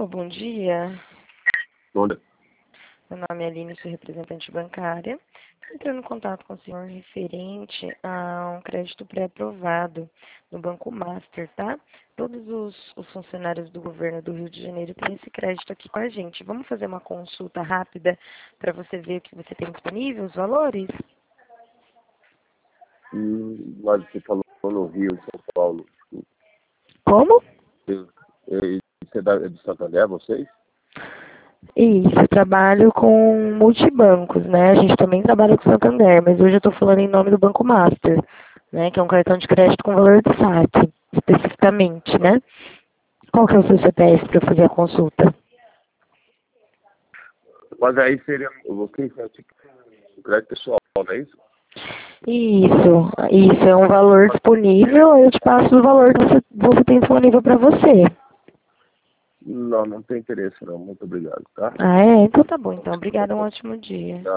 Alô, bom dia. Olha, Meu nome é Aline, sou representante bancária. Estou entrando em contato com o senhor referente a um crédito pré-aprovado no Banco Master, tá? Todos os funcionários do governo do Rio de Janeiro têm esse crédito aqui com a gente. Vamos fazer uma consulta rápida para você ver o que você tem disponível, os valores? mas você falou no Rio, em São Paulo. Como? Você é de Santander, vocês? Isso, eu trabalho com multibancos, né? A gente também trabalha com Santander, mas hoje eu estou falando em nome do Banco Master, né? Que é um cartão de crédito com valor de saque, especificamente, né? Qual que é o seu CPF para fazer a consulta? Mas aí seria vocês, né, tipo, um crédito pessoal, não é isso? Isso é um valor disponível, eu te passo o valor que você tem disponível para você. Não, não tem interesse não. Muito obrigado, tá? Ah, é? Então tá bom, então. Obrigada, um ótimo dia.